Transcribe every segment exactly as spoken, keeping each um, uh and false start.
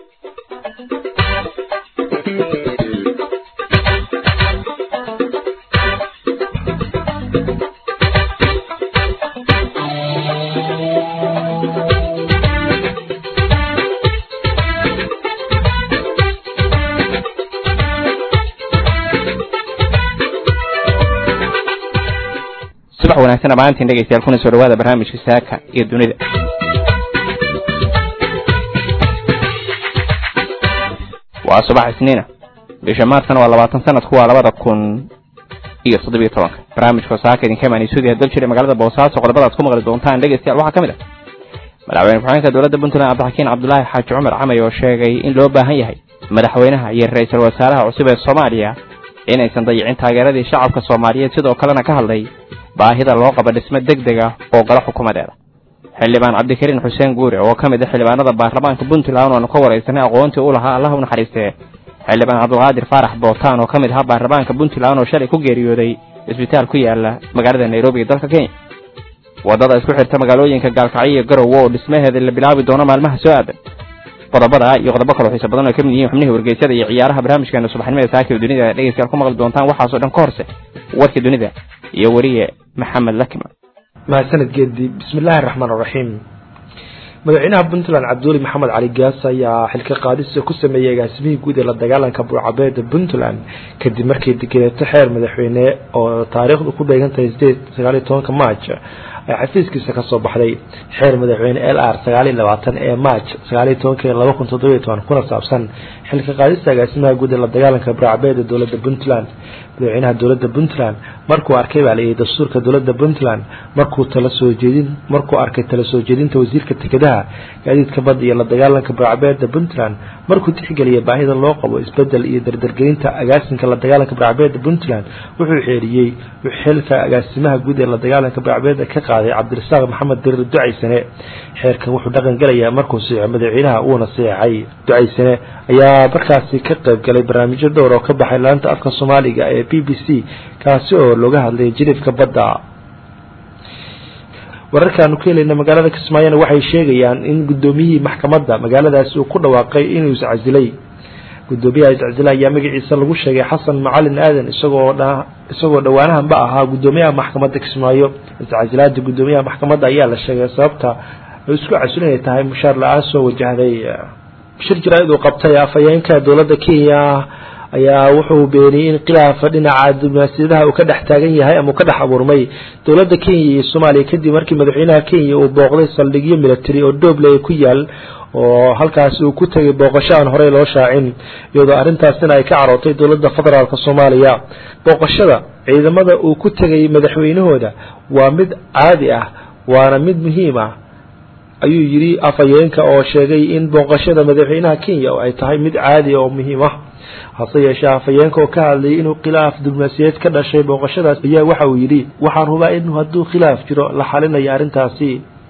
subax wanaagsan amaantiin dhageystayaal kuna soo dhawaada barnaamijka saaka iyo dunida. waa subax isniina bisha maarsan waa labaatan sanadku waa labada kun iyo toddobiyo tobanka. barnaamijka saaka idinka imaanay suudiya dal jiray magaalada Boosaaso qodobada aad ku maqli doontaan dhageystayaal waxaa kamid ah madaxweyne ku-xigeenka dowladda Puntland Cabdixakiin Cabdullaahi Xaaji Cumar Camay oo sheegay in loo baahan yahay madaxweynaha iyo ra'iisul wasaaraha cusub ee Soomaaliya inaysan dayicin taageeradii shacabka Soomaaliyeed sidoo kalena ka hadlay baahida loo qabo dhisme degdeg ah oo gala xukuumadeeda. xildhibaan Cabdikariin Xuseen Guure oo kamid ah xildhibaanada baarlamaanka Puntland oo ka wareysanay aqoontii uu lahaa Allah u naxariistay. xildhibaan Cabdulqaadir Faarax Bootaan oo kamid ah baarlamaanka Puntland oo shalay ku geeriyooday isbitaal ku yaala magaalada Nairobi ee dalka Kenya. wadada isku xirta magaalooyinka Gaalkacyo iyo Garowe oo dhismaheeda la bilaabi doono maalmaha soo aadan. qodobada iyo qodobo kale oo xiiso badan oo kamid yihiin xubnihii wargeysyada iyo ciyaaraha barnaamijkeena subaxnimada saaka ee dunida dhageystayaal ku maqli doontaan waxaas oo dhan ka horse warka dunida iyo wariye maxamed lakima. ma sanad geedi bismillaahir rahmaanir rahiim. madaxweynaha Puntland Cabdullaahi Maxamed Cali Gaas ayaa xilka qaadis ku sameeyay agaasimihii guud ee la dagaalanka burcabeed Puntland kadib markii digreeto xeer madaxweyne oo taariikhdu ku beegantahay sagaal iyo tobanka Maarch ay xafiiskiisa ka soo baxday. xeer madaxweyne L R sagaal iyo labaatan ee Maarch sagaal iyo tobanka laba kun toddoba iyo toban kuna saabsan xilka qaadista agaasimaha guud ee la dagaalanka burcabeed ee dowladda Puntland. madaxweynaha dowladda Puntland markuu arkay baaliyay dastuurka dowladda Puntland markuu tala soo jeedin markuu arkay tala soo jeedinta wasiirka tikadaha gaadiidka badda iyo la dagaalanka burcabeed Puntland markuu tixgeliyay baahida loo qabo isbedel iyo dardargelinta agaasinka la dagaalanka burcabeed Puntland wuxuu xeeriyay xilka agaasimaha guud ee la dagaalanka burcabeed ka qaaday Cabdirasaaq Maxamed Dirir Ducaysane. xeerkan wuxuu dhaqan galayaa markuu saxiixay madaxweynaha uuna saxiixay. Ducaysane ayaa markaasi ka qayb galay barnaamijyo dhowr oo ka baxay laanta afka Soomaaliga ee B B C kaasi oo looga hadlay jirifka badda. wararkan ku helay magaalada Kismaayo waxay sheegayaan in gudoomiyihii maxkamadda magaaladaasi uu ku dhawaaqay inuu iscasilay. gudoomiyaha iscasilay ayaa magaciisa lagu sheegay Xasan Macalin Aadan isagoo isagoo dhawaanahan ba ahaa gudoomiyaha maxkamadda Kismaayo. iscasilaadda gudoomiyaha maxkamadda ayaa la sheegay sababta ay isku casilinay tahay mushaar la'aan soo wajahday. shir jiraa'id oo qabtay afayeenka dowladda Kenya ayaa wuxuu beeniyay in khilaaf dhinaca diblomaasiyadaha uu ka dhex taagan yahay ama ka dhex abuurmay dowladda Kenya iyo Soomaaliya kadib markii madaxweynaha Kenya uu booqday saldhigyo military oo Doble ku yaal oo halkaas uu ku tagay booqashaan hore loo shaacin iyadoo arintaasina ay ka carootay dowladda federaalka Soomaaliya. booqashada ciidamada uu ku tagay madaxweynahooda waa mid caadi ah waana mid muhiim ah ayuu yiri afayeenka oo sheegay in booqashada madaxweynaha Kenya ay tahay mid caadi oo muhiim ah. hase yeeshee afayeenka oo ka hadlay inuu khilaaf diblomaasiyadeed ka dhashay booqashadaas ayaa waxa uu yiri waxaan hubaa in hadduu khilaaf jiro la xalinayo arintaasi.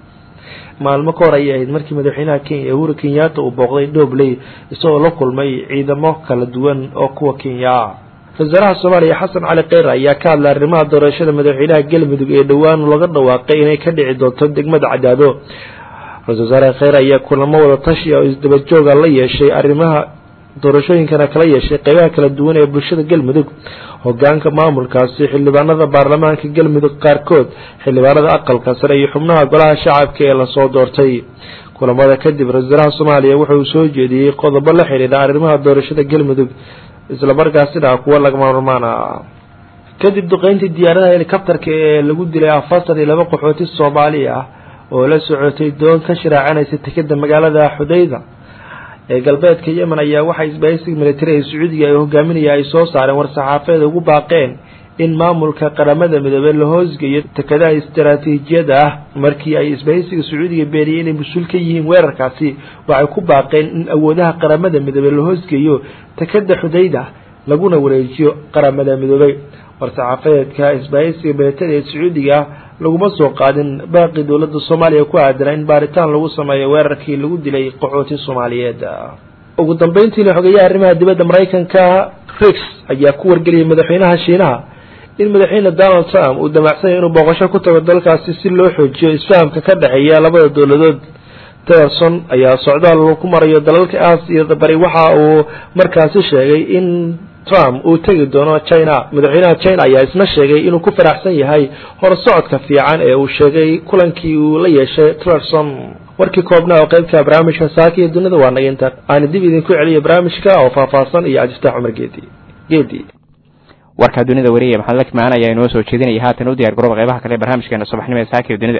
maalmo ka hor ayay markii madaxweynaha Kenya Uhuru Kenyatta uu booqday Doble isagoo la kulmay ciidamo kala duwan oo kuwa Kenya. Wasaaraha Soomaaliya Xasan Cali Kheyr ayaa ka hadlay arrimaha doorashada madaxweynaha Galmudug ee dhawaan laga dhawaaqay inay ka dhici doonto degmada Cadaado. wasaaraha Kheyr ayaa kulamo wada tashi oo isdaba joog la yeeshay arrimaha doorashooyinkana kala yeeshay qaybaha kala duwan ee bulshada Galmudug. hogaanka maamulkaasi xildhibaanada baarlamaanka Galmudug qaarkood xildhibaanada aqalka sare iyo xubnaha golaha shacabka ee la soo doortay. kulamada kadib wasaaraha Soomaaliya wuxuu soo jeediyay qodobo la xiriira arrimaha doorashada Galmudug isla markaasina kuwa laga maarmaan ah. kadib duqeyntii diyaaradaha helicopterka ee lagu dilay afartan iyo laba qaxooti Soomaali ah oo la socotay doon ka shiraacanaysa tikada magaalada Xudayda ee galbeedka Yemen ayaa waxay isbahaysiga military ee Sacuudiga ay hogaaminayaan ay soo saareen war saxaafadeed ugu baaqeen in maamulka qaramada midoobay la hoosgeeyo takadaha istiraatiijiyada ah. markii ay isbahaysiga Sacuudiga beeriyeen inay mas'uul ka yihiin weerarkaasi waxay ku baaqeen in awoodaha qaramada midoobay la hoosgeeyo takada Xudayda laguna wareejiyo qaramada midoobay. war saxaafadeedka isbahaysiga military ee Sacuudiga laguma soo qaadin baaqi dowladda Soomaaliya ku aadan in baaritaan lagu sameeyo weerarkii lagu dilay qaxooti Soomaaliyeed. ugu dambeyntii xogayaha arrimaha dibadda Mareykanka Rex ayaa ku wargeliyay madaxweynaha Shiinaha in madaxweyne Donald Trump uu damacsan inuu booqasho ku tago dalkaasi si loo xoojiyo isfahamka ka dhaxeeya labada dowladood. tillerson ayaa socdaal ku marayo dalalka aasiyada bari waxa uu markaasi sheegay in Trump uu tagi doono China. madaxweynaha China ayaa isna sheegay inuu ku faraxsan yahay horsocodka fiican ee uu sheegay kulankii uu la yeeshay Tillerson. warkii koobnaa oo qaybta barnaamijka Saakiyo dunida waa naga inta aan dib idinku celiyo barnaamijka oo faahfaahsan iyo Cabdi Cumar Geedi geedi warka dunida wariye maxamed lakmaan ayaa inoo soo jeedinaya haatan u diyaar garoob qaybaha kale barnaamijkeena subaxnimo ee Saakiyo dunida.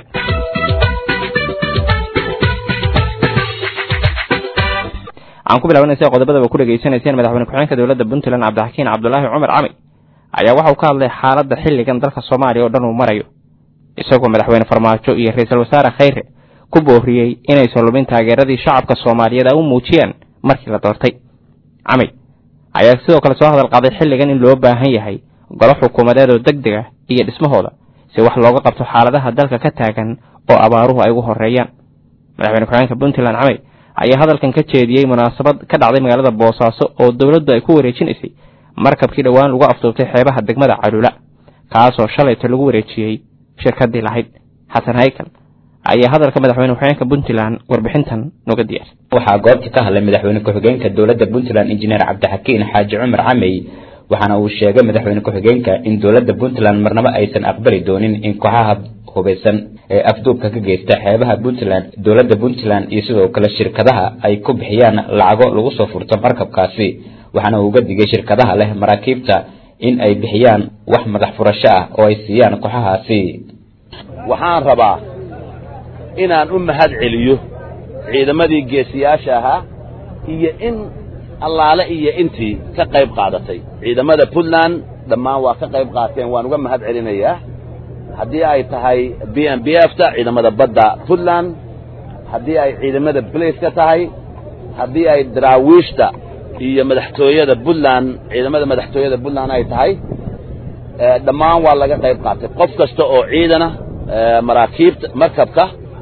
aan ku bilaabanaysa qodobada ku dhageysanayseen madaxweyne ku-xigeenka dawladda Puntland Cabdixakiin Cabdullaahi Cumar Cami ayaa waxa uu ka hadlay xaaladda xilligan dalka Soomaaliya oo dhan uu marayo isagoo madaxweyne Farmaajo iyo ra'iisul wasaare Khayre ku booriyay inay soo lubin taageeradii shacabka Soomaaliyeed u muujiyeen markii la doortay. Cami ayaa sidoo kale soo hadal qaaday xilligan in loo baahan yahay golo xukuumadeed oo degdeg ah iyo dhismahooda si wax looga qabto xaaladaha dalka ka taagan oo abaaruhu ay ugu horeeyaan. madaxweyne ku-xigeenka Puntland Cami ayaa hadalkan ka jeediyay munaasabad ka dhacday magaalada Boosaaso oo dawladdu ay ku wareejinaysay markabkii dhawaan lagu afduubtay xeebaha degmada Calula kaas oo shalayta lagu wareejiyay shirkadii lahayd. Xasan Haykal ayaa hadalka madaxweyne ku-xigeenka Puntland warbixintan nooga diyaar. waxaa goobta ka hadlay madaxweyne ku-xigeenka dawladda Puntland injineer Cabdixakiin Xaaji Cumar Cami waxaana uu sheegay madaxweyne ku-xigeenka in dawladda Puntland marnaba aysan aqbali doonin in kooxaha hubeysan ee afduubka ka geysta xeebaha Puntland dawladda Puntland iyo sidoo kale shirkadaha ay ku bixiyaan lacago lagu soo furto markabkaasi waxaana uu uga digay shirkadaha leh maraakiibta in ay bixiyaan wax madax furasho ah oo ay siiyaan kooxahaasi. waxaan rabaa inaan u mahad celiyo ciidamadii geesiyaasha ahaa iyo in allaale iyo intii ka qayb qaadatay ciidamada Puntland dhammaan waa ka qayb qaateen waan uga mahad celinayaa haddii ay tahay B M B F ta ciidamada badda Puntland haddii ay ciidamada police ka tahay haddii ay daraawiishta iyo madaxtooyada Puntland ciidamada madaxtooyada Puntland ay tahay dhammaan waa laga qayb qaatay qof kasta oo ciidana maraakiibta markabka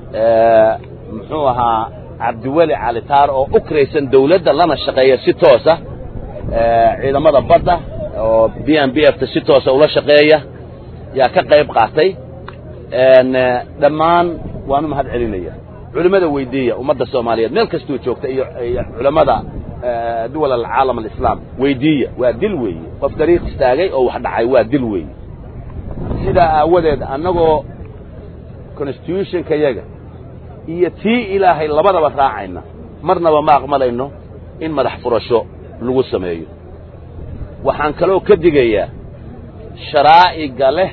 muxuu ahaa Cabdiwali Cali Taar oo u kiraysan dawladda lana shaqeeya si toos ah ciidamada badda oo B M B F ta si toos ah ula shaqeeya yaa ka qayb qaatay dhammaan waan u mahad celinayaa culimada weydiiya ummadda Soomaaliyeed meel kastoo joogta iyo culimada duwal caalam islaam weydiiya waa dil weeye qof dariiq istaagay oo wax dhacay waa dil weeye sida aawadeed annagoo constitution ka yaga iyo tii ilaahay labadaba raacayna marnaba ma aqmalayno in madax furasho lagu sameeyo waxaan kaloo ka digayaa sharaa'iga leh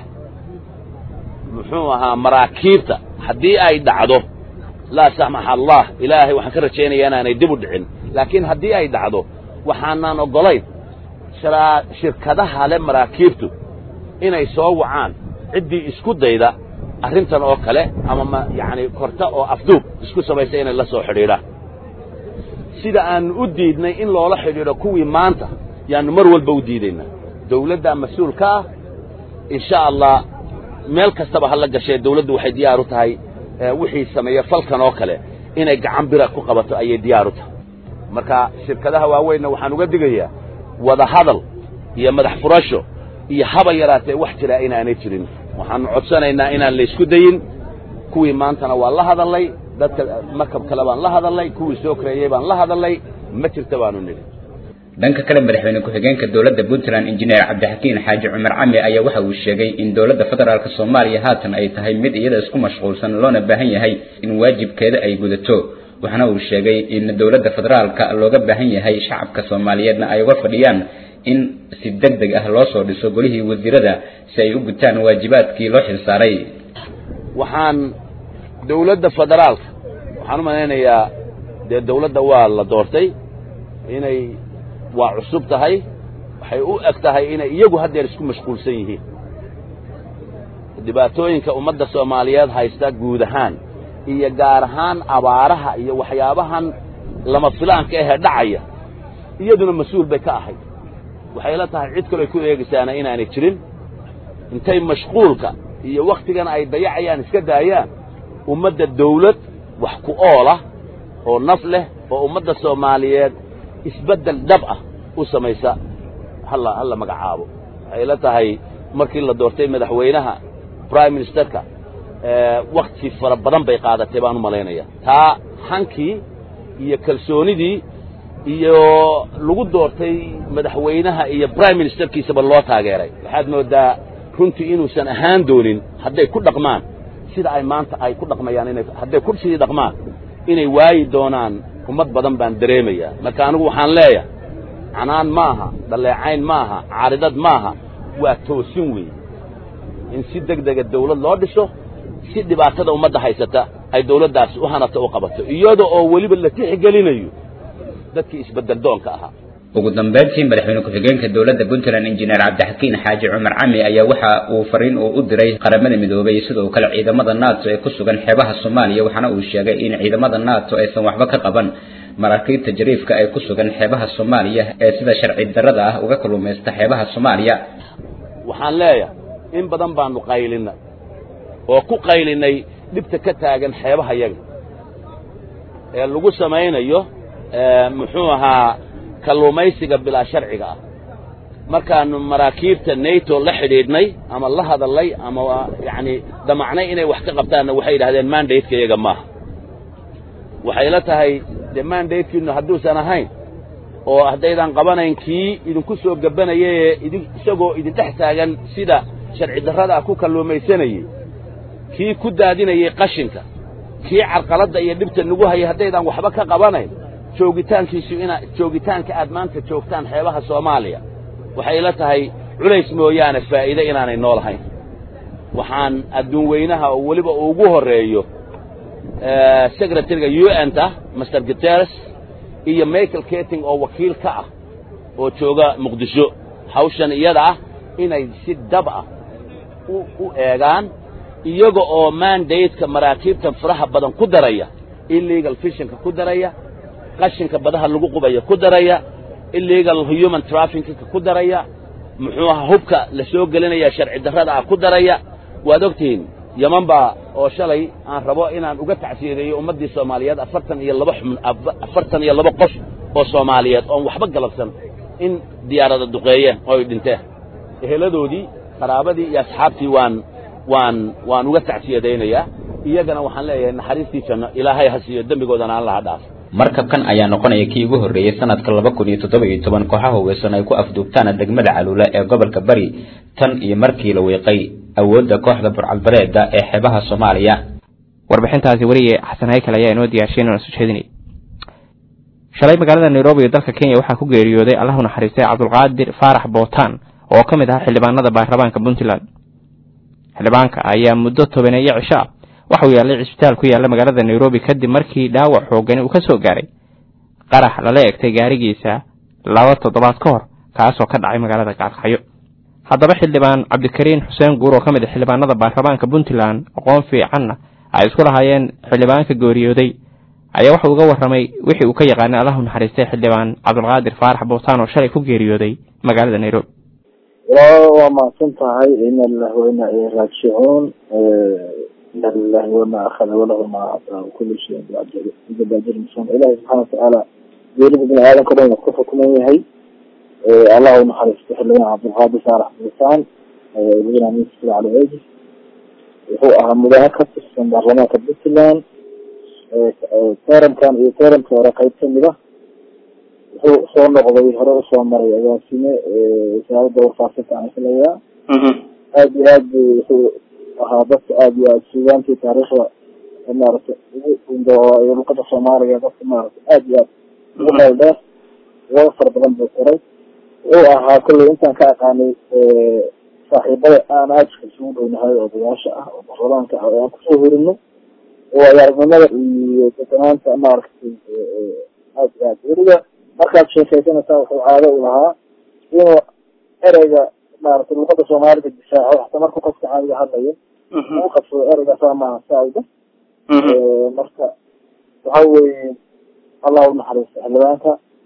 muxuu ahaa maraakiibta haddii ay dhacdo laa samaxa allah ilaahay waxaan ka rajaynayaa inaanay dib u dhicin laakiin haddii ay dhacdo waxaanaan ogolayn shirkadaha leh maraakiibtu inay soo wacaan ciddii isku dayda arrintan oo kale ama yacni korta oo afduub isku samaysa inay la soo xidhiidhaan sida aan u diidnay in loola xidhiidho kuwii maanta yaanu mar walba u diidaynaa dawladda mas-uulka ah insha allah meel kastaba ha la gashay dawladdu waxay diyaar u tahay wixii sameeya falkan oo kale inay gacan bira ku qabato ayay diyaar u tahay marka shirkadaha waaweynna waxaan uga digayaa wada hadal iyo madax furasho iyo haba yaraatee wax jira inaanay jirin waxaanu codsanaynaa inaan la isku dayin kuwii maantana waa la hadalay dadka markab kale baan la hadalay kuwii soo kareeyay baan la hadalay ma jirta baanu nidhi. dhanka kale madaxweyne ku-xigeenka dawladda Puntland injineer Cabdixakiin Xaaji Cumar Cami ayaa waxa uu sheegay in dawladda federaalka Soomaaliya haatan ay tahay mid iyada isku mashquulsan loona baahan yahay in waajibkeeda ay gudato waxaana uu sheegay in dawladda federaalka looga baahan yahay shacabka Soomaaliyeedna ay uga fadhiyaan in si degdeg ah loo soo dhiso golihii wasiirada si ay u gutaan waajibaadkii loo xilsaaray. waxaan dawladda federaalka waxaan u maleynayaa dee dawladda waa la doortay inay waa cusub tahay waxay u eg tahay inay iyagu haddeer isku mashquulsan yihiin dhibaatooyinka ummadda Soomaaliyeed haysta guud ahaan iyo gaar ahaan abaaraha iyo waxyaabahan lama filaanka ah dhacaya iyaduna mas'uul bay ka ahayd waxay la tahay cid kale ku eegisaana inaanay jirin intay mashquulka iyo waqtigan ay dayacayaan iska daayaan ummadda dawlad wax ku oola oo naf leh oo ummadda Soomaaliyeed isbedel dhab ah u samaysa halla halla magacaabo waxay la tahay markii la doortay madaxweynaha prime ministerka waqti fara badan bay qaadatay baan u malaynaya taa hankii iyo kalsoonidii iyo lagu doortay madaxweynaha iyo prime ministerkiisaba loo taageeray waxaad moodaa runtii inuusan ahaan doonin hadday ku dhaqmaan sida ay maanta ay ku dhaqmayaan inay hadday ku sidii dhaqmaan inay waayi doonaan ummad badan baan dareemayaa marka anigu waxaan leeyahay canaan maaha dhaleecayn maaha caaridad maaha waa toosin weeye in si degdega dawlad loo dhiso si dhibaatada ummadda haysata ay dawladdaas u hanato u qabato iyada oo weliba la tixgelinayo dadkii isbedel doonka ahaa ugu dambeyntii madaxweyne ku-xigeenka dawladda Puntland injineer Cabdixakiin Xaaji Cumar Cami ayaa waxa uu fariin uu u diray qaramada midoobay sidoo kale ciidamada NATO ee ku sugan xeebaha Soomaaliya waxaana uu sheegay in ciidamada NATO aysan waxba ka qaban maraakiibta jariifka ay ku sugan xeebaha Soomaaliya ee sida sharci darrada ah uga kalluumaysta xeebaha Soomaaliya waxaan leeyahay in badan baanu qaylinay oo ku qaylinay dibta ka taagan xeebaha yaga ee lagu sameeynayo muxuu ahaa kalluumaysiga bilaa sharciga ah markaanu maraakiibta NATO la xidhiidhnay ama la hadalay ama yaani damacnay inay wax ka qabtaan waxay yiraahdeen mandate-ka iyaga ma waxay la tahay de mandate-kiinu hadduusan ahayn oo haddaydan qabanayn kii idinku soo gabanayay idin isagoo idin dhex taagan sida sharci darrada ku kalluumaysanayay kii ku daadinayay qashinka kii carqaladda iyo dhibta nagu hayay haddaydan waxba ka qabanayn joogitaankiisu ina joogitaanka aad maanta joogtaan xeebaha Soomaaliya waxay la tahay culays mooyaane faa'iido inaanay noolahayn waxaan adduun weynaha oo waliba ugu horeeyo ee secretary-ga U N-ta Mister Guterres iyo Michael Keating oo wakiil ka ah oo jooga Muqdisho hawshan iyada ah inay si dab ah u u eegaan iyaga oo mandate-ka maraakiibta faraha badan ku daraya illegal fishing ku daraya qashinka badaha lagu qubayo ku daraya illegal human trafficking ku daraya muxuu hubka la soo gelinaya sharci darrada ku daraya waad ogtiin yaman ba oo shalay aan rabo inaan uga tacsiideeyo ummadii Soomaaliyeed afartan iyo laba afartan iyo laba qof oo Soomaaliyeed oo waxba galabsan in diyaarada duqeeyeen oo dhinteen eheladoodii qaraabadii iyo asxaabtii waan waan waan uga tacsiideynaya iyagana waxaan leeyahay naxariistiisa Ilaahay ha siiyo dambigoodana aan la dhaaf markabkan ayaa noqonaya kii ugu horeeyay sanadka laba kun iyo toddoba iyo toban kooxaha hubeysan ay ku afduubtaan degmada Caluula ee gobolka Bari tan iyo markii la weeqay awoodda kooxda burcadbareedda ee xeebaha Soomaaliya warbixintaasi wariye Xasan Haykal ayaa inoo diyaariyay inuu soo jeedinay shalay magaalada Nairobi ee dalka Kenya waxaa ku geeriyooday Allahu naxariistay Cabdulqaadir Faarax Bootaan oo ka mid ah xildhibaanada baarlamaanka Puntland xildhibaanka ayaa muddo toban iyo cisho waxa uu yaalay isbitaal ku yaala magaalada Nairobi kadib markii dhaawac xoogan uu ka soo gaaray qarax la eegtay gaarigiisa laba toddobaad ka hor kaas oo ka dhacay magaalada Gaarxayo haddaba xildhibaan Cabdikariin Xuseen Guur oo ka mid ah xildhibaanada baarlamaanka Puntland aqoon fiican ay isku lahaayeen xildhibaanka gooriyooday ayaa waxa uu uga warramay wixii uu ka yaqaan Allahu naxariistay xildhibaan Cabdulqaadir Faarax Bootaan oo shalay ku geeriyooday magaalada Nairobi waa ma santahay in Allah wayna raajicuun لله وما أخذ وله ما أعطى وكل شيء بأجل بأجل مسلم إله سبحانه وتعالى يريد من العالم كلهم يكفكم هي الله ونحرس تحلنا عبد الغادي صالح بلسان يريد أن يسكر على وجه هو أهم ملاحقة في برلمان كبسلان تارم كان تارم كورقيت سميله هو صون قضية هرب صون مرة ياسينه سهل دور فاسد عن سليا هذه هذه هذا أبي السودان في تاريخ المارس عنده يلقى الصومالية بس المارس أبي وهذا وفر بلند الكريت وها كل إنسان كأني صاحبي أنا أشوف شو نهاية أبياشة وبرلمان كأكسوه إنه ويعرف ماذا يتكلم في المارس أبي أبي مركز شيء سنة سوى عادة ولها إنه أرجع مارس يلقى الصومالية بالساعة واحتمال كوكس عادي هذا وقف أرجع سامع سعيدة مركز تحول الله ونحرس حلوانك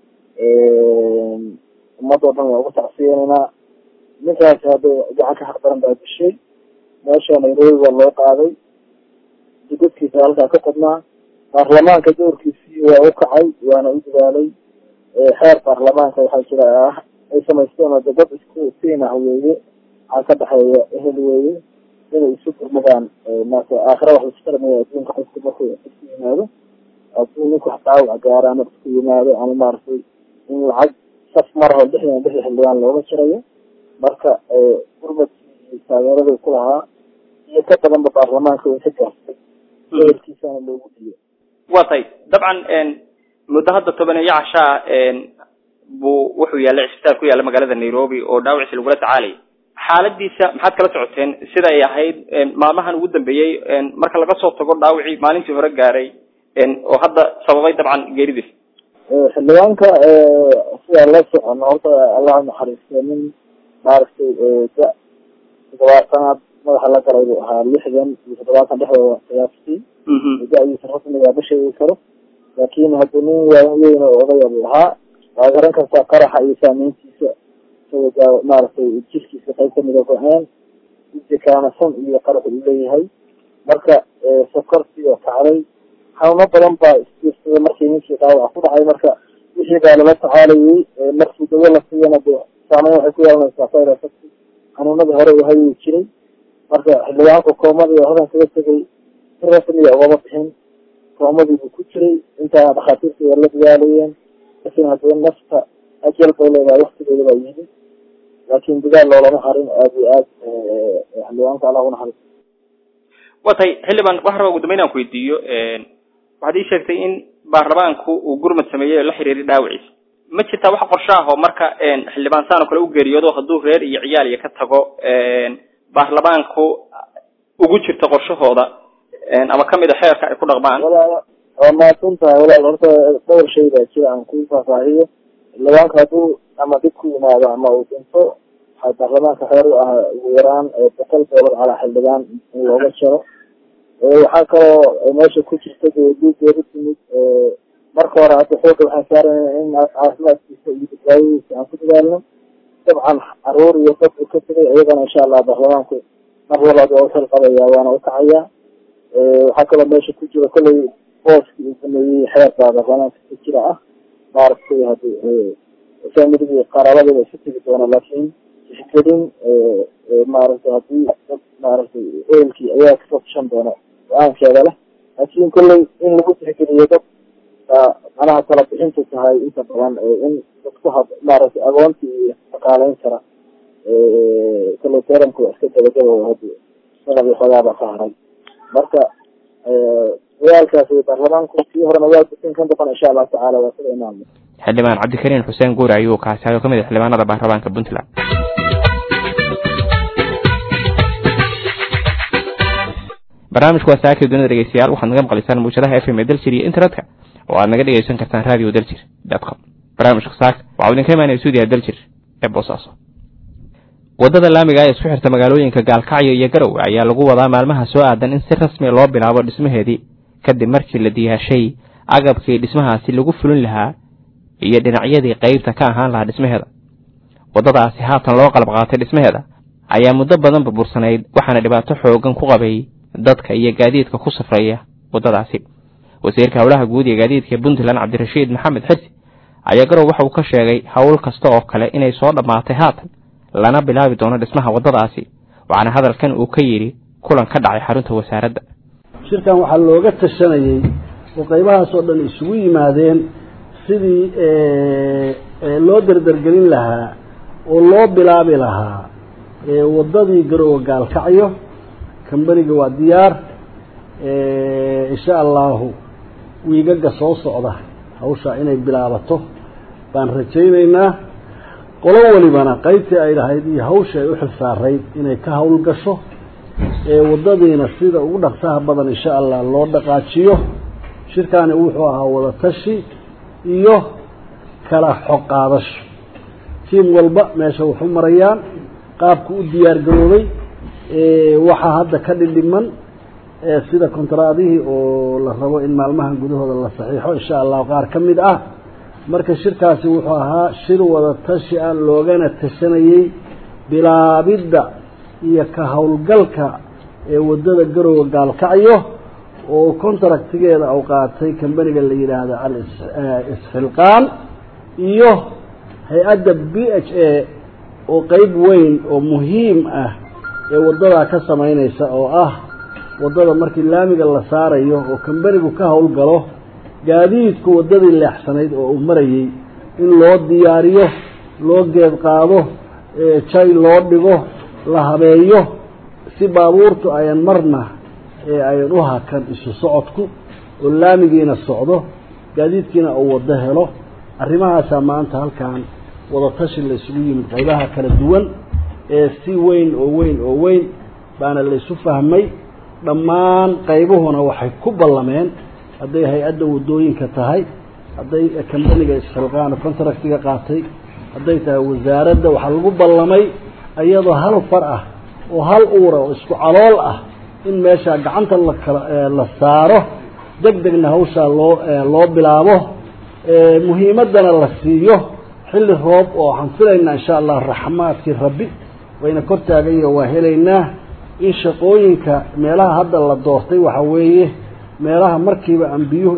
الموضوع ده وقت عصيرنا مثل هذا جاك حقدرن بعد الشيء ماشي أنا يروي والله قاضي جدك في ذلك كقدنا برلمان كدور كيسي ووقعي وأنا أقول علي حير برلمان كيحاول كذا أي سما يستونا جدك إسكو فينا هويه عقد حياة هلويه inay isu gurmadaan maarata aakhira wax laisku taramaya adduunka qofka markuu isku yimaado hadduu ninku wax dhaawac gaara ama isku yimaado ama maaragtay in lacag saf mar hor lixdan lixda xildhibaan looga jirayo marka gurmadkii taageeradii ku lahaa iyo ka badanba baarlamaanka way ka gaartay ehelkiisana loogu diyo waa tay dabcan muddo hadda toban iyo cashaa buu wuxuu yaallay cisbitaal ku yaalla magaalada Nairobi oo dhaawiciisa lagula tacaalay xaaladiisa maxaad kala socoteen sida ay ahayd maalmahan ugu dambeeyay marka laga soo tago dhaawicii maalintii hore gaaray oo hadda sababay dabcan geeridiisa xildhibaanka sida la socono horta allah naxariisto nin maaragtay da toddobaatanaad madaxa la galay buu ahaa lixdan iyo toddobaatan dhexdooda qiyaastii da-diisa rasmiga ma sheegi karo laakiin hadduu nin waaweyn oo odaya buu ahaa waa garan kartaa qaraxa iyo saameyntiisa isagoo maaragtay jirkiisa qayb kamid a go-aan idikaanasan iyo qarax uu leeyahay marka sokortii oo kacday xanuuno badan baa isbiirsaday markii ninkii dhaawac ku dhacay marka wixii baa lala tacaalayay markii dawo la siiyana de saameyn waxay ku yeelanaysaa fayrasat xanuunadii hore uu hayi jiray marka xildhibaanku koomadii oo hodan kaga tegay si rasmiya ugama bixin koomadii buu ku jiray intaa dhakhaatiirta waa la dadaalayeen laakiin haddii nafta ajal bay leedahay waktigeeda baa yimid laakiin dadaal loolama harin aada iyo aad xildhibaanka allah unaxariis watay xildhibaan wax raba ugu dambeyn aan ku weydiiyo waxaad ii sheegtay in baarlamaanku uu gurmad sameeyey oo la xiriiray dhaawiciisa ma jirtaa wax qorshe ah oo marka xildhibaan saan oo kale u geeriyoodo hadduu reer iyo ciyaal iyo ka tago baarlamaanku ugu jirta qorshahooda ama kamid a xeerka ay ku dhaqmaan waa mahadsan tahay walaal horta dhowr shay baa jira aan ku faahfaahiyo xildhibaanka hadduu ama dib ku yimaado ama uu dhinto waxaa baarlamaanka xeer u ah ugu yaraan boqol doolar calaa xildhibaan in looga jaro waxaa kaloo meesha ku jirta geegeeru timid marka hore hadda xooga waxaan saarana in caafimaadkiisa iyo badbaadadiisa aan ku dadaalno dabcan caruur iyo dad uu ka tegay iyagana insha allah baarlamaanku mar labaad waa uxil qabaya waana ukacaya waxaa kaloo meesha ku jira kollay booskii uu sameeyey xeer baa baarlamaanka ka jira ah maaragtay hadi familigii qaraabadii isu tegi doona laakiin tixgelin maaragtay hadii dad maaragtay ehelkii ayaa kasoo fushan doona go-aankeeda leh laakiin kollay in lagu tixgeliyo dad manaha kala bixintu tahay inta badan in dadku had maaragtay agoontii iyo shaqaaleyn kara kollay teranku waa iska dabagaba hadi sanad iyo xogaaba ka haray marka dagaalkaas baarlamaanku kii horena waa gutin kan daqan insha allahu tacaala waa sida imaam xildhibaan cabdikariin xuseen guure ayuu kaasaayo kamid ah xildhibaanada baarlamaanka puntland barnaamijku waa saakii dunida dhegeystayaal waxaad naga maqlaysaan muujadaha f m ee daljir iyo internetka oo aad naga dhegeysan kartaan radio daljir dot com barnaamijka saaka waxaa idinka imaanaya stuudiyaha daljir ee boosaaso wadada laamiga ee isku xirta magaalooyinka gaalkacyo iyo garowe ayaa lagu wadaa maalmaha soo aadan in si rasmi loo bilaabo dhismaheedii kadib markii la diyaashay agabkii dhismahaasi lagu fulin lahaa iyo dhinacyadii qaybta ka ahaan lahaa dhismaheeda wadadaasi haatan loo qalab qaatay dhismaheeda ayaa muddo badan burbursanayd waxaana dhibaato xoogan ku qabay dadka iyo gaadiidka ku safraya wadadaasi wasiirka howlaha guud ee gaadiidka Puntland Cabdirashiid Maxamed Xirsi ayaa garow waxa uu ka sheegay hawl kasta oo kale inay soo dhamaatay haatan lana bilaabi doono dhismaha wadadaasi waxaana hadalkan uu ka yiri kulan ka dhacay xarunta wasaaradda shirkan waxa looga tashanayay oo qaybahaas oo dhan isugu yimaadeen sidii ee loo dardargelin lahaa oo loo bilaabi lahaa ee wadadii garow gaalkacyo kambariga waa diyaar ee insha Allah wiigaga soo socda hawsha inay bilaabato baan rajaynaynaa qolo walibana qaybtii ay lahayd iyo hawsha ay u xilsaaray inay ka hawl gasho ee wadadiina sida ugu dhaqsaha badan insha Allah loo dhaqaajiyo shirkaani wuxuu ahaa wada tashi iyo kala xoqaadasho tiim walba meesha wuxuu marayaan qaabku u diyaar garoobay ee waxa hadda ka dhidhiman ee sida kontraadihii oo la rabo in maalmahan gudahooda la saxiixo insha Allah qaar kamid ah marka shirkaasi wuxuu ahaa shir wada tashi ah loogana tashanayay bilaabidda iyo ka hawlgalka ee wadada garow gaalkacyo oo kontraktigeeda uu qaatay kambaniga la yiraahdo al-isfilqaan iyo hay'adda B H A oo qayb weyn oo muhiim ah ee waddadaa ka samaynaysa oo ah waddada markii laamiga la saarayo oo kambanigu ka howlgalo gaadiidku waddadii leexsanayd oo uu marayey in loo diyaariyo loo geed qaado jay loo dhigo la habeeyo si baabuurtu ayan marna ee ayan u hakan isu socodku oo laamigiina socdo gaadiidkiina uu waddo helo arrimahaasaa maanta halkan wadatashi la isugu yimid qaybaha kala duwan ee si weyn oo weyn oo weyn baana la isu fahmay dhammaan qaybuhuna waxay ku ballameen hadday hay-adda waddooyinka tahay hadday kambaniga isxilqaana contractiga qaatay hadday tahay wasaaradda waxaa lagu ballamay iyadoo hal far ah oo hal uura oo isku calool ah in meeshaa gacanta lakala la saaro deg degna hawshaa loo loo bilaabo muhiimaddana la siiyo xilli roob oo waxaan filaynaa insha allah raxmaadkii rabbi wayna kor taagayo waa helaynaa in shaqooyinka meelaha hadda la doortay waxa weeye meelaha markiiba aan biyuhu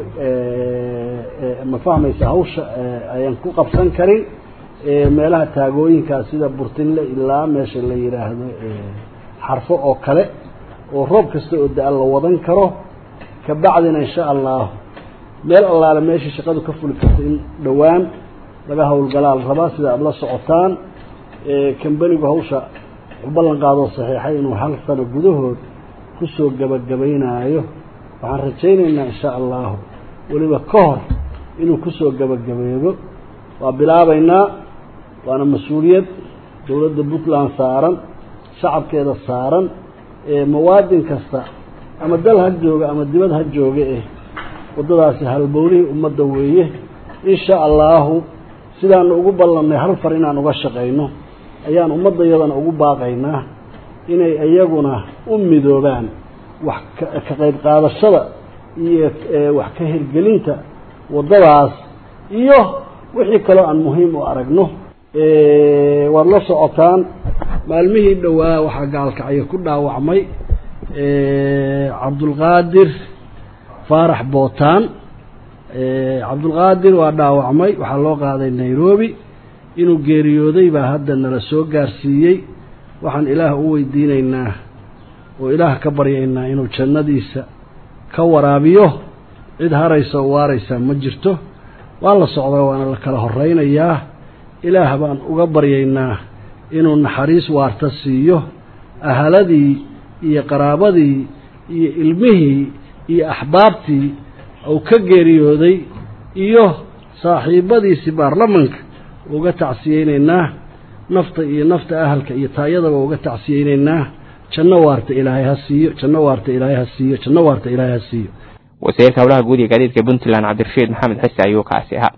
ma fahmaysa hawsha ayaan ku qabsan karin meelaha taagooyinkaa sida burtinle ilaa meesha la yidhaahdo xarfo oo kale oo roob kasta oo da- la wadan karo kabacdina insha allah meel allaale meeshii shaqadu ka fuli karta in dhowaan laga howlgalaa la rabaa sida aada la socotaan kambanigu hawsha u ballan qaadoo saxiixay inuu hal sano gudahood kusoo gabagabaynaayo waxaan rajaynaynaa insha allahu weliba ka hor inuu kusoo gabagabeebo waa bilaabaynaa waana mas-uuliyad dowladda puntland saaran shacabkeeda saaran mawaadin kasta ama dal ha jooga ama dibad ha jooga eh waddadaasi halbowlihii ummadda weeye insha allahu sidaanu ugu ballannay hal far inaan uga shaqayno ayaan ummaddayadana ugu baaqaynaa inay iyaguna u midoobaan wax ka qayb qaadashada iyo wax ka hirgelinta waddadaas iyo wixii kaloo aan muhiim u aragno waad la socotaan maalmihii dhowaa waxaa gaalkacyo ku dhaawacmay cabdulqaadir faarax bootaan cabdulqaadir waa dhaawacmay waxaa loo qaaday nairobi inuu geeriyooday baa hadda nala soo gaarsiiyey waxaan ilaah u weydiinaynaa oo ilaah ka baryaynaa inuu jannadiisa ka waraabiyo cid haraysa oo waaraysa ma jirto waa la socdaa waana la kala horeynayaa ilaah baan uga baryaynaa inuu naxariis waarta siiyo ahaladii iyo qaraabadii iyo ilmihii iyo axbaabtii uu ka geeriyooday iyo saaxiibadiisii baarlamanka uga tacsiyeynaynaa nafta iyo nafta ahalka iyo taayadaba uga tacsiyeynaynaa janno waarta ilaahay ha siiyo janno waarta ilaahay ha siiyo janno waarta ilaahay ha siiyo wasiirka howlaha guud ee gaadiidka puntland cabdirashiid maxamed xise ayuu kaasi ahaa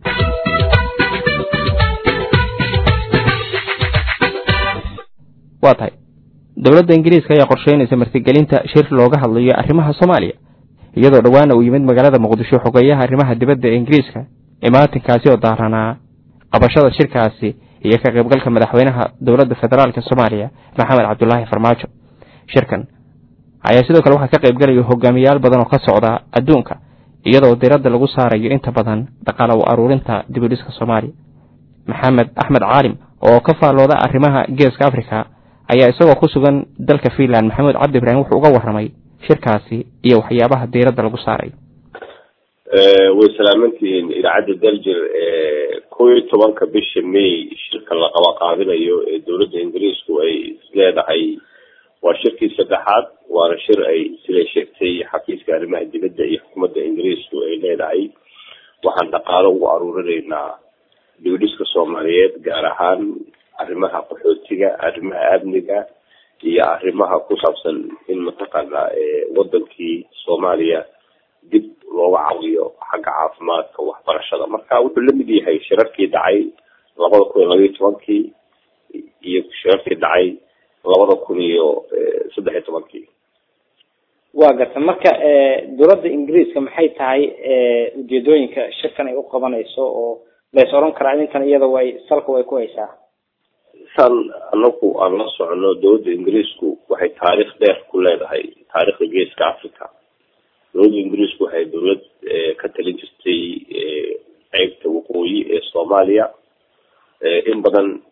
waa tahay dowladda ingiriiska ayaa qorsheynaysa martigelinta shir looga hadlayo arrimaha soomaaliya iyadoo dhowaana uu yimid magaalada muqdisho xogeeyaha arrimaha dibadda ee ingiriiska imaatinkaasi oo daaranaa qabashada shirkaasi iyo ka qaybgalka madaxweynaha dowladda federaalka soomaaliya maxamed cabdulaahi farmaajo shirkan ayaa sidoo kale waxaa ka qaybgalaya hogaamiyaal badan oo ka socda adduunka iyadoo diradda lagu saarayo inta badan dhaqaale u aruurinta dibudhiska soomaaliya maxamed axmed caalim oo ka faallooda arrimaha geeska africa ayaa isagoo ku sugan dalka Finland maxamuud cabdi ibraahim wuxuu uga warramay shirkaasi iyo waxyaabaha diiradda lagu saaray way salaamantiin idaacadda daljir kow iyo tobanka bisha May shirka la qaba qaadinayo ee dowladda Ingiriisku ay leedahay waa shirkii saddexaad waana shir ay sida sheegtay xafiiska arrimaha dibadda iyo xukuumadda Ingiriisku ay leedahay waxaan dhaqaale ugu aruurinaynaa dibudhiska Soomaaliyeed gaar ahaan arrimaha qaxootiga arrimaha amniga iyo arrimaha ku saabsan in mataqaana wadankii Soomaaliya dib looga caawiyo xagga caafimaadka waxbarashada marka wuxuu la mid yahay shirarkii dhacay labada kun iyo laba iyo tobankii iyo shirarkii dhacay labada kun iyo saddex iyo tobankii waa garta marka dowladda Ingiriiska maxay tahay ujeedooyinka shirkan ay u qabanayso oo la sooran karaa intan iyada way salka way ku haysaa san anagu aan la socono dowladda Ingiriisku waxay taariikh dheer ku leedahay taariikhda geeska Afrika dowladda Ingiriisku waxay dowlad ka talin jirtay qaybta waqooyi ee Soomaaliya in badan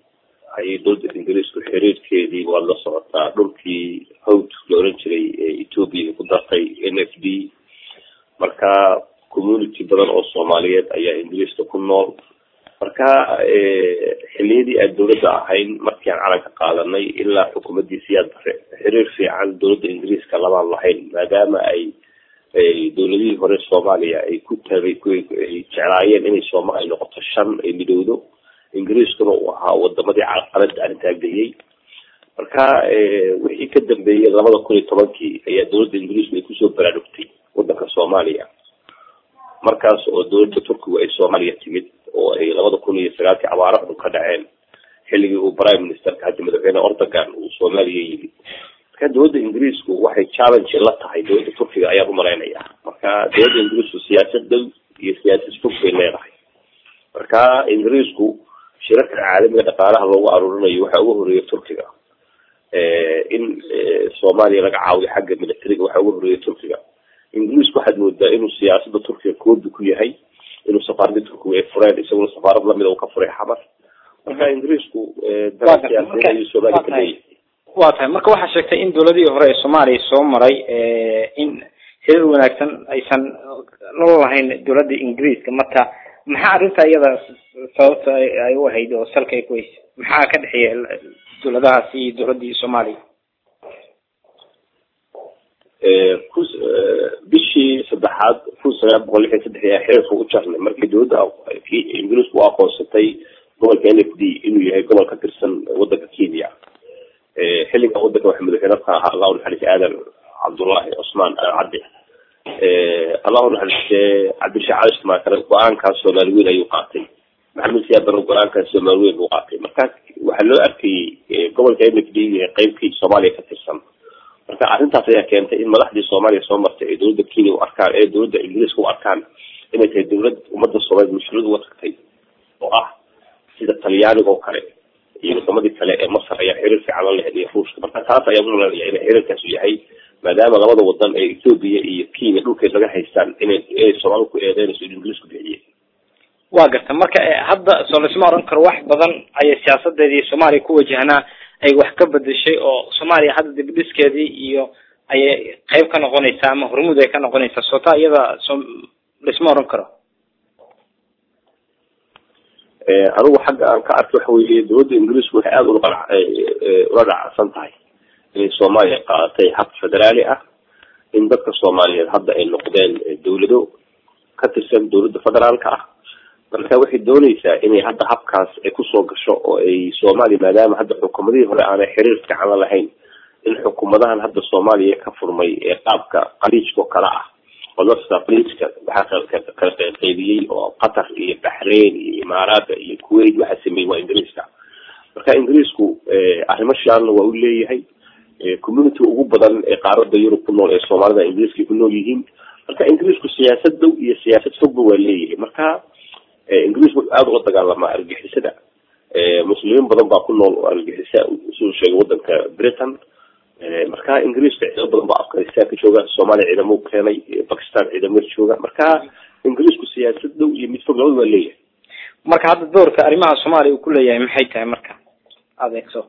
ayay dowladda ingiriisku xiriirkeedii waad la socotaa dhulkii hawd la oran jiray ee Ethiopia ku dartay N F D marka community badan oo Soomaaliyeed ayaa ingiriiska ku nool marka xiliyadii ay dowladda ahayn markii aan calanka qaadanay ilaa xukuumadii siyaad bare xiriir fiican dowladda ingiriiska lama lahayn maadaama ay dowladihii hore Soomaaliya ay ku tagay ku jeclaayeen inay Soomaaliya noqoto shan ay midowdo ingiriiskuna uu ahaa wadamadii caqabada arrintaa geliyay marka wixii ka dambeeyay labada kun iyo tobankii ayaa dowladda ingiriiska ay kusoo baraarugtay wadanka Soomaaliya markaas oo dowladda Turkiga ay Soomaaliya timid oo ay labada kun iyo sagaalkii abaaro ka dhaceen xilligii uu prime minister ka hadii madaxweyne Erdogan uu Soomaaliya yimid marka dowladda ingiriisku waxay challenge la tahay dowladda Turkiga ayaa u maleynaya marka dowladda ingiriisku siyaasadda iyo siyaasad fog bay leedahay marka ingiriisku shirarka caalamiga dhaqaalaha loogu aruurinayo waxa ugu horeeyay Turkiga ee in Soomaaliya laga caawiyo xagga militariga waxa ugu horeeyay Turkiga ingiriisku waxaad moodaa inuu siyaasadda Turkiga koob ku yahay inuu safaaradda Turkiga ay fureen isagoo safaarad la mid ah oo ka furay xamar marka ingiriisku dad siyaasadeed iyo Soomaaliya ka leeyahay waa tahay marka waxa sheegtay in dowladii hore ee Soomaaliya soo maray in xiriir wanaagsan aysan la lahayn dowladda ingiriiska marka maxaa arinta iyada sababta ay u ahayd oo salka ay ku haysay maxaa ka dhaxeeyay dowladahaas iyo dowladda Soomaaliya ee kus bishii saddexaad kun sagaal boqol iyo saddex ayaa xiriirka u jarnay markii dowladda ingiriisku u aqoonsatay gobolka N F D inuu yahay gobol ka tirsan wadanka Kenya ee xilliga wadanka waxa madaxweynaha ka ahaa Allah xaliis aadan Cabdullaahi Usmaan Cabdi ee Allah xaliis Cabdi Shaacish ma kala go'aanka Soomaaliyeed ayuu qaatay maxamed siyaad baro go'aanka Soomaaliyeed uu qaatay marka waxa loo arkay gobolka N F D ee qaybkii Soomaaliya ka tirsan marka arrintaas ayaa keentay in madaxdii Soomaaliya soo martay ee dowladda Kenya u arkaan ee dowladda Ingiriiska u arkaan inay tahay dowlad ummadda Soomaaliyeed mas'uuliyad u tagtay oo ah sida Talyaaniga oo kale iyo wadamada kale ee Masar ayaa xiriir fiican la leeyahay Ruushka marka taas ayaa u leeyahay in xiriirkaas yahay maadaama labada wadan ee Ethiopia iyo Kenya dhulkeed laga haystaan inay Soomaaliya ku eedeynayso in Ingiriisku bixiyay waa garta marka hadda Soomaaliya oran karo wax badan ay siyaasadeedii Soomaaliya ku wajahnaa ay wax ka bedeshay oo Soomaaliya hadda dib dhiskeedii iyo ay qayb ka noqonaysaa ama hormuud ay ka noqonaysaa soota iyada Soomaaliya oran karo ee anigu xagga aan ka arko waxa weeye dowladda Ingiriisku waxay aad u qalacay u dhacsan tahay in Soomaaliya qaadatay hab federaali ah in dadka Soomaaliyeed hadda ay noqdeen dowlado ka tirsan dowladda federaalka ah marka waxay doonaysaa inay hadda habkaas ay ku soo gasho oo ay Soomaaliya maadaama hadda xukuumadii hore aan xiriir fiican lahayn in xukuumadahan hadda Soomaaliya ka furmay ee qaabka qaliijka kala ah oo la stabiliska waxa kala qaybiyay oo Qatar iyo Bahrain iyo Imaaraat iyo Kuwait waxa sameeyay waa Ingiriiska marka Ingiriisku arrimo shaan waa u leeyahay community ugu badan ee qaaradda Yurub ku nool ee Soomaalida Ingiriiska ku nool yihiin marka Ingiriisku siyaasadda iyo siyaasad fog waa leeyahay marka Ingiriisku aad uga dagaalama argagixisada ee muslimiin badan baa ku nool argagixisada soo sheegay wadanka Britain marka Ingiriiska ciidan badan baa Afghanistan ka jooga Soomaaliya ciidamo keenay Pakistan ciidamo jooga marka Ingiriisku siyaasadda iyo mid fog waa leeyahay marka hadda doorka arrimaha Soomaaliya uu ku leeyahay maxay tahay marka adeegso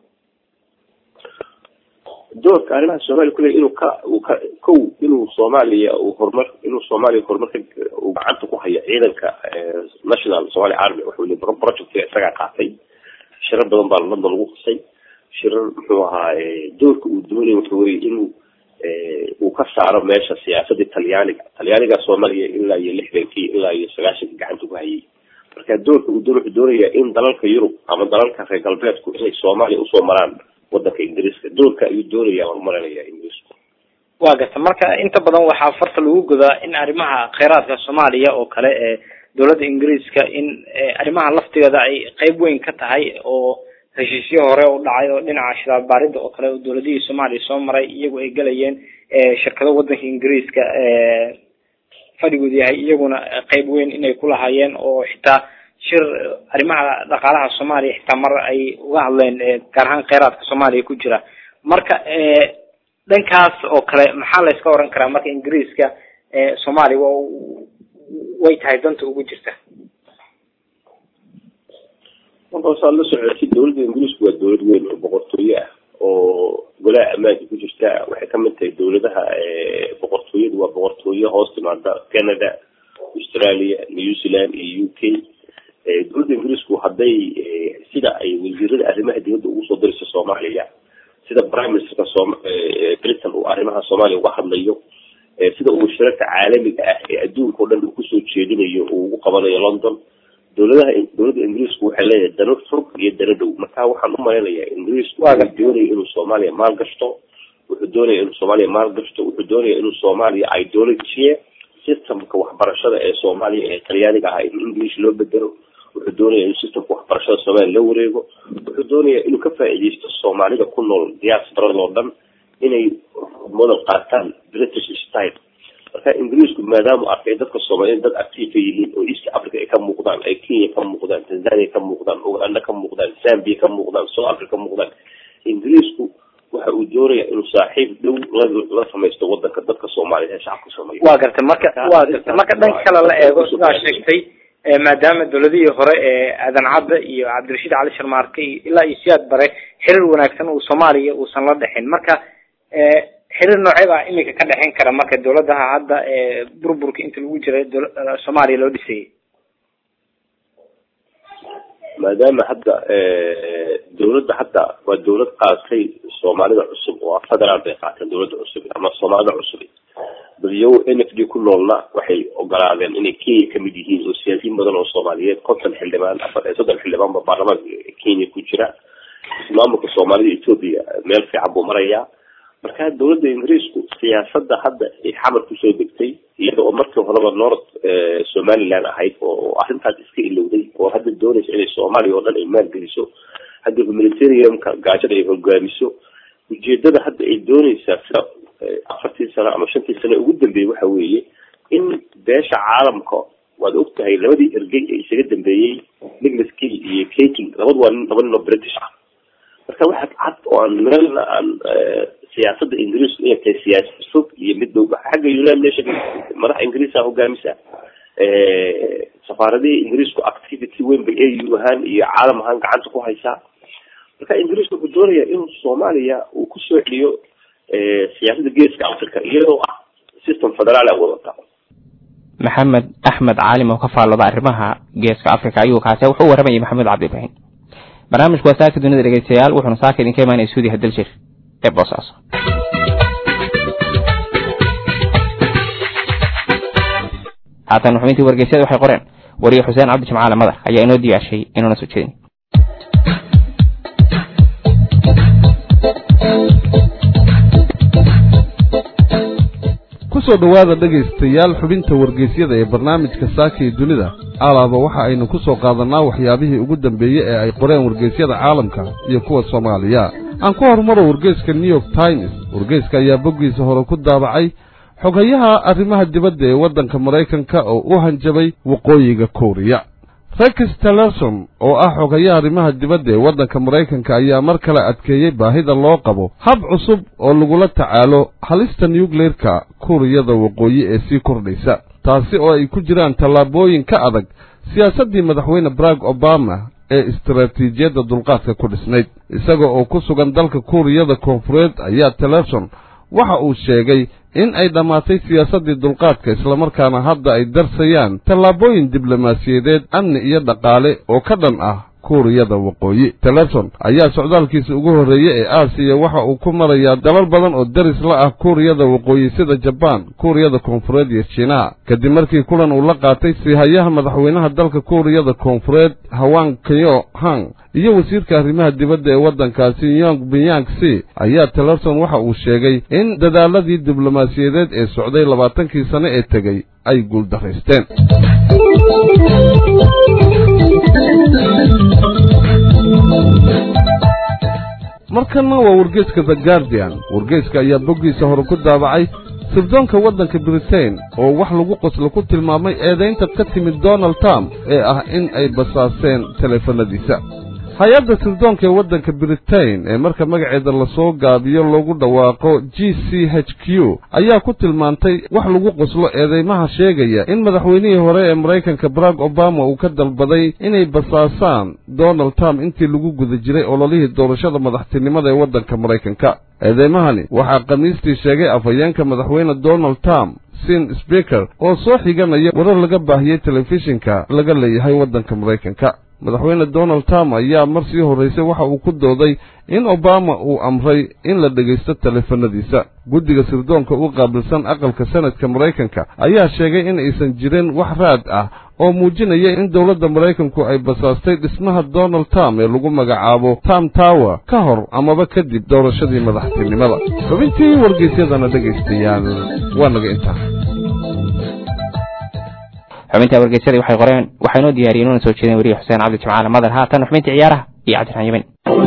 doorka arrimaha Soomaaliya ku leeyahay inuu ka uu ka kow inuu Soomaaliya uu horumar inuu Soomaaliya horumar uu gacanta ku hayo ciidanka National Somali Army wuxuu leeyahay project isaga qaatay shirar badan baa London lagu qasay shirar muxuu ahaa doorka uu doonay wuxuu weeyay inuu uu ka saaro meesha siyaasadda Talyaaniga Talyaaniga Soomaaliya ilaa iyo lixdankii ilaa iyo sagaashan gacanta ku hayay marka doorka uu doonay doonaya in dalalka Yurub ama dalalka reer galbeedku inay Soomaaliya u soo maraan wadanka Ingiriiska doorka ay doonayaan oo marinaya Ingiriisku waa garta marka inta badan waxa farta lagu godaa in arrimaha kheyraadka Soomaaliya oo kale ee dowladda Ingiriiska in arrimaha laftigeeda ay qayb weyn ka tahay oo heshiisyo hore u dhacay oo dhinaca shidaal baaridda oo kale oo dowladda Soomaaliya soo maray iyagu ay galayeen ee shirkado wadanka Ingiriiska ee fadhigood yahay iyaguna qayb weyn inay ku lahaayeen oo xitaa shir arrimaha dhaqaalaha Soomaaliya xitaa mar ay uga hadleen gaar ahaan kheyraadka Soomaaliya ku jira marka ee dhankaas oo kale maxaa la iska oran karaa marka Ingiriiska ee Soomaaliya way tahay danta ugu jirta وصل له سعودي دولة الإنجليز ودولة وين بقرطوية وقلاء أماكن في جستاء وحكمت الدولة ده بقرطوية وبقرطوية هوست مع كندا أستراليا نيوزيلندا يوكي دولة الإنجليز وحدي سيدا أي وزير الأهرمة ديود وصل درس الصومالية سيدا برايم مينستر الصوم بريتن وأهرمها الصومالي واحد ليو سيدا وشركة عالمي أدون كلنا وكسر تشيدين وقبلنا لندن دولة دولة الإنجليز وحلاية الدنوب فرق يدردو مكان وحن هم يلا إنجليز وحدوني إنه الصومالية مال قشطو وحدوني إنه الصومالية مال قشطو وحدوني إنه الصومالية أيديولوجية سيستم كوحبرشة الصومالية إيطالياني قاعد الإنجليز لو بدرو وحدوني إنه سيستم كوحبرشة الصومالي لو ريجو وحدوني إنه كفى إجيست الصومالية كله دياسبرا لندن إنه موديل قاتل بريتش ستايل marka ingiriisku maadaama arkay dadka Soomaaliyeed dad active yihiin oo East Africa ay ka muuqdaan ay Kenya ka muuqdaan Tanzania ka muuqdaan Uganda ka muuqdaan Zambia ka muuqdaan South Africa ka muuqdaan ingiriisku waxa uu doonayaa inuu saaxiib dhow la sameeyo wadanka dadka Soomaaliyeed ee shacabka Soomaaliyeed waa gartay marka waa gartay marka dhanka kale la eego sida sheegtay maadaama dawladihii hore ee Aadan Cabde iyo Cabdirashiid Cali Sharmaarke ilaa iyo Siyaad Bare xiriir wanaagsan oo Soomaaliya uu san la dhaxin marka ee xiriir noocee ah imika ka dhaxin kara marka dawladaha hadda ee burburka inta lagu jiray Soomaaliya loo dhisay maadaama hadda dawladda hadda waa dawlad qaatay Soomaalida cusub oo federaal bay qaatay dawladda cusub ama Soomaalida cusub badiyo N F D ku noolna waxay ogolaadeen inay Kenya ka mid yihiin oo siyaasiyiin badan oo Soomaaliyeed konton xildhibaan afar iyo soddon xildhibaan baarlamaanka Kenya ku jira maamulka Soomaalida Ethiopia meel fiican buu marayaa marka dawladda Ingiriisku siyaasadda hadda ay xamar ku soo degtay iyadoo markii horeba North Somaliland ahayd oo arrintaas iska ilowday oo hadda doonaysa inay Soomaaliya oo dhan ay maalgeliso hadda humanitarian-ka gaajada ay hogaamiso ujeedada hadda ay doonaysaa sida afartii sano ama shantii sano ugu dambeeyay waxa weeye in beesha caalamka waad ogtahay labadii ergey ay isaga dambeeyay Nicholas Key iyo Keating labadu waa laba nin oo British ah marka waxa cad oo aan meel aan siyaasadda Ingiriisku ay tahay siyaasad cusub iyo mid dhow xagga United Nations madax Ingiriis ah hogaamisa ee safaaradii Ingiriisku activity weyn bay ay yahaan iyo caalam ahaan gacanta ku haysaa marka Ingiriisku wuxuu doonayaa in Soomaaliya uu ku soo celiyo ee siyaasadda geeska Afrika iyadoo ah system federaal ah wadata maxamed axmed caalim oo ka faallada arrimaha geeska Afrika ayuu kaasay wuxuu waramayay maxamed cabdi ibrahim barnaamijku waa saaka dunida dhageystayaal wuxuuna saaka idinka imaanay Suudi hadal shir ee boosaaso haatan xubintii wargeysyada waxay qoreen wariye Xuseen Cabdi Jamaal Madar ayaa inoo diyaashay inuu soo jeedin kusoo dhawaada dhageystayaal xubinta wargeysyada ee barnaamijka saaka ee dunida alaaba waxa aynu ku soo qaadanaa waxyaabihii ugu dambeeyay ee ay qoreen wargeysyada caalamka iyo kuwa Soomaaliya aan ku hormaro wargeyska New York Times wargeyska ayaa boggiisa hore ku daabacay xogayaha arrimaha dibadda ee waddanka Mareykanka oo u hanjabay waqooyiga Korea Rex Tillerson oo ah xogayaha arrimaha dibadda ee waddanka Mareykanka ayaa mar kale adkeeyay baahida loo qabo hab cusub oo lagula tacaalo halista nuclear-ka Koreada waqooyi ee sii kordhaysa taasi oo ay ku jiraan tallaabooyin ka adag siyaasaddii madaxweyne Barack Obama ee istaraatiijiyadda dulqaadka ku dhisnayd isaga oo ku sugan dalka Koreada Koonfureed ayaa Tillerson waxa uu sheegay in ay dhamaatay siyaasaddii dulqaadka isla markaana hadda ay darsayaan tallaabooyin diblomaasiyadeed amni iyo dhaqaale oo ka dhan ah Koreada waqooyi Tillerson ayaa socdaalkiisa ugu horeeyay ee Aasiya waxa uu ku marayaa dalal badan oo daris la ah Koreada waqooyi sida Japan Koreada Koonfureed iyo Shiinaha kadib markii kulan uu la qaatay sihayaha madaxweynaha dalka Koreada Koonfureed Hwang Kyo-hang iyo wasiirka arrimaha dibadda ee waddankaasi Yong Binyang-si ayaa Tillerson waxa uu sheegay in dadaaladii diblomaasiyadeed ee socday labaatankii sano ee tegay ay guuldareysteen markana waa wargeyska The Guardian wargeyska ayaa boggiisa hore ku daabacay sirdoonka waddanka Britain oo wax lagu qoslo ku tilmaamay eedaynta ka timid Donald Trump ee ah in ay basaaseen teleefanadiisa hay-adda sirdoonka ee waddanka britain ee marka magaceeda lasoo gaabiyo loogu dhawaaqo g c h q ayaa ku tilmaantay wax lagu qoslo eedeymaha sheegaya in madaxweynihii hore ee maraykanka barack obama uu ka dalbaday inay basaasaan donald trump intii lagu guda jiray ololihii doorashada madaxtinimada ee waddanka maraykanka eedeymahani waxaa khamiistii sheegay afhayeenka madaxweyne donald trump sin speaker oo soo xiganaya warar laga baahiyey telefishinka laga leeyahay waddanka maraykanka madaxweyne donald trump ayaa mar sii horraysay waxa uu ku dooday in obama uu amray in la dhegaysto teleefanadiisa guddiga sirdoonka u qaabilsan aqalka sanadka maraykanka ayaa sheegay in aysan jirin wax raad ah oo muujinaya in dowladda maraykanku ay basaastay dhismaha donald trump ee lagu magacaabo trump tower ka hor amaba kadib doorashadii madaxtinimada xubintii wargeysyadana dhegaystayaal waa naga intaa xubinta wargeysyada waxay qoreen waxaynoo diyaariyeen una soo jeedeen wariye xuseen cabdi jimcaale madar haatan xubinta ciyaaraha iyo cabdiraxmaan yemen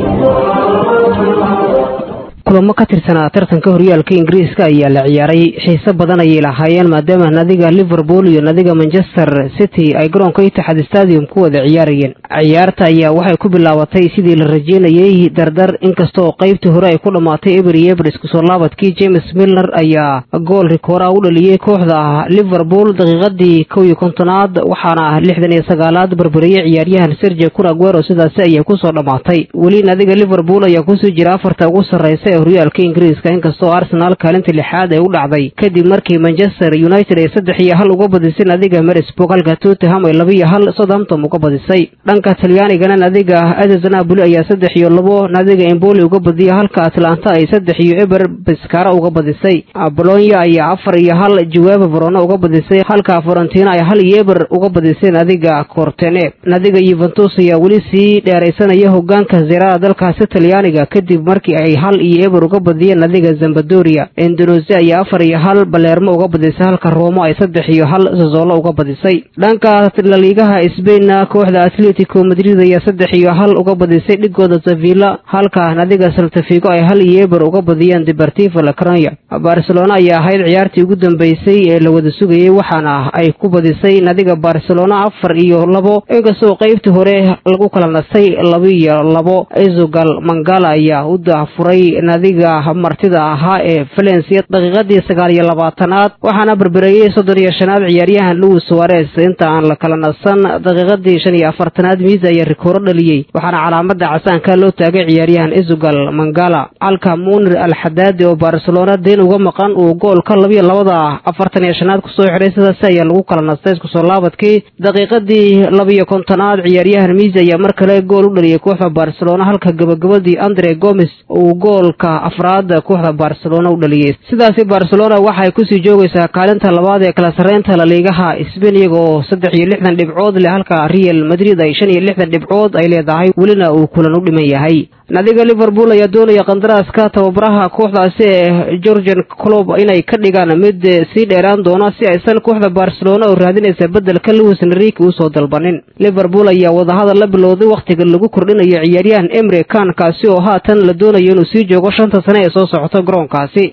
kulamo ka tirsanaa tartanka horyaalka ingiriiska ayaa la ciyaaray xiiso badan ayay lahaayeen maadaama nadiga liverpool iyo nadiga manchester city ay garoonka Etihad Stadium ku wada ciyaarayeen ciyaarta ayaa waxay ku bilaabatay sidii la rajeynayay dardar inkastoo qaybtii hore ay ku dhamaatay eber iyo eber isku soo laabadkii James Milner ayaa gool rikoor ah u dhaliyay kooxda Liverpool daqiiqadii kow iyo konton-aad waxaana lixdan iyo sagaal-aad barbariyay ciyaaryahan Sergio Aguero sidaas ayay ku soo dhamaatay wali nadiga Liverpool ayaa ku soo jira afarta ugu sareysa horyaalka ingiriiska inkastoo Arsenal kaalinta lixaad ay u dhacday kadib markii Manchester United ay saddex iyo hal uga badisay nadiga Middlesbrough halka Tottenham ay laba iyo hal Southampton uga badisay dhanka Talyaanigana nadiga Napoli ayaa saddex iyo labo nadiga Empoli uga badiyay halka Atlanta ay saddex iyo eber Pescara uga badisay Bologna ayaa afar iyo hal Juve Verona uga badisay halka Fiorentina ay hal iyo eber uga badisay nadiga Crotone nadiga Juventus ayaa wali sii dheeraysanaya hogaanka Serie A dalkaasi Talyaaniga kadib markii ay hal iyo eber uga badiyeen nadiga Sampdoria Indonesia ayaa afar iyo hal Palermo uga badisay halka Roma ay saddex iyo hal Sassuolo uga badisay dhanka La Ligaha Spain kooxda Atletico Madrid ayaa saddex iyo hal uga badisay dhigooda Sevilla halka nadiga Celta Vigo ay hal iyo eber uga badiyeen Deportivo La Coruña Barcelona ayaa ahayd ciyaartii ugu dambeysay ee la wada sugayay waxaana ay ku badisay nadiga Barcelona afar iyo labo inkastoo qaybtii hore lagu kala nasay laba iyo labo Ezogal Mangala ayaa u daafuray nadiga martida ahaa ee Valencia daqiiqadii sagaal iyo labaatan-aad waxaana barbareeyay soddon iyo shanaad ciyaaryahan Luis Suarez inta aan la kala nasan daqiiqadii shan iyo afartan-aad Miza ayaa rikoor dhaliyay waxaana calaamada casaanka loo taagay ciyaaryahan Ezogal Mangala halka Munir Al-Haddadi oo Barcelona deen uga maqan uu goolka laba iyo labada afartan iyo shanaad ku soo xiray sidaas ayaa lagu kala nastay isku soo laabadkii daqiiqadii laba iyo konton-aad ciyaaryahan Miza ayaa mar kale gool u dhaliyay kooxda Barcelona halka gabagabadii Andre Gomes uu goolka afraad kooxda Barcelona u dhaliyay sidaas Barcelona waxay ku sii joogaysaa kaalinta labaad ee kala sareynta La Ligaha Spain iyagoo saddex iyo lixdan dhibcood leh halka Real Madrid ay shan iyo lixdan dhibcood ay leedahay walina uu kulan u dhiman yahay nadiga Liverpool ayaa doonaya qandaraaska tababaraha kooxdaasi ee Jurgen Klopp inay ka dhigaan mid si dheeraan doona si aysan kooxda Barcelona oo raadinaysa bedelka Luis Enrique u soo dalbanin Liverpool ayaa wadahadal la bilowday waqtiga lagu kordhinayo ciyaaryahan Emre Can kaasi oo haatan la doonayo inuu sii joogo shanta sano ee soo socota garoonkaasi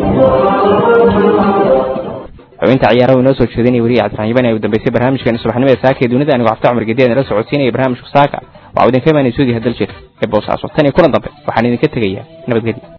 xubinta ciyaaraha inoo soo jeedinay wariye cabdiraxmaan yemen ee u dambeysay barnaamijkan subaxnimada saaka ee dunida anigu Cabdi Cumar Gedeed la socodsiinaya barnaamijka saaka waa idin ka imaanay suudiga daljeed ee boosaaso tan iyo kulan dambe waxaan idinka tegayaa nabadgelyo